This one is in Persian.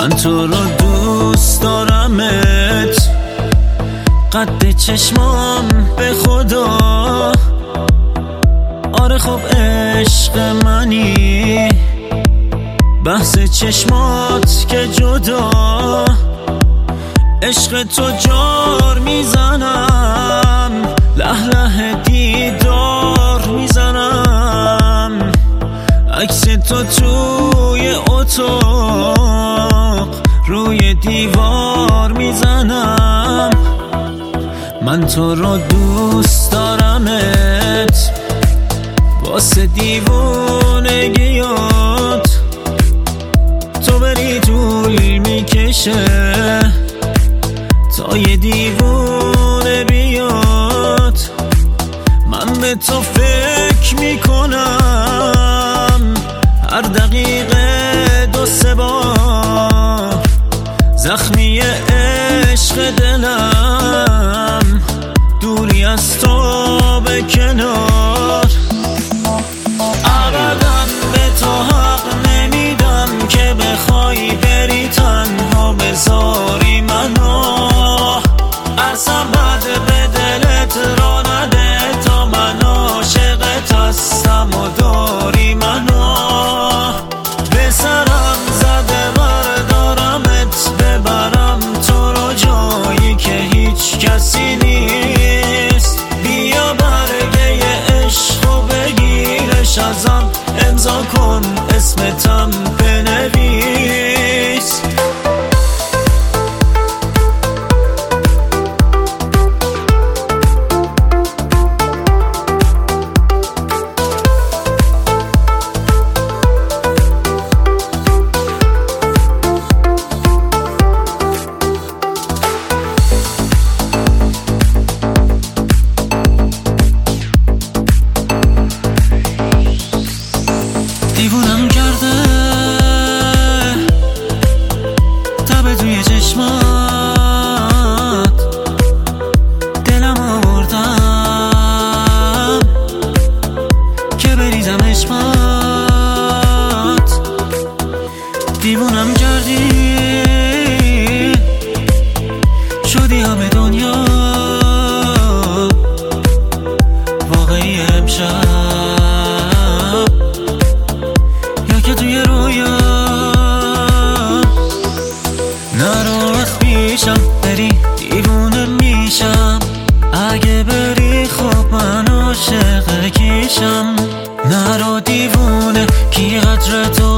من تو رو دوست دارمت، قد چشمام به خدا. آره خب عشق منی، بحث چشمات که جدا. عشق تو جار میزنم، له له دیدار میزنم. عکس تو توی اتاق روی دیوار میزنم. من تو رو دوست دارمت، واسه دیوونگیات تو بری طول میکشه تا یه دیوونه بیاد. من به تو فکر میکنم هر دقیقه 2-3 بار. زخمی عشق دلم دوری از تو به کنار. ابدا به تو حق نمیدم که بخوای بری تنها بذاری منو. اصلا بد به دلت را نده تا من عاشقت هستم و داری منو. به سرم زده بردارمت ببرم تو رو جایی که هیچ کسی نیست. بیا برگه عشق و بگیرش ازم، امضا کن اسمتم بنویس. دیوونم کرده تب توی چشمات، دلم آوردم که بریزم عشقات. دیوونم کردی شدی همه دنیا واقعی امشب، که توی رویا. نرو از پیشم بری دیوونه میشم، اگه بری خب من عاشق کیشم. نرو دیوونه کی قدر تو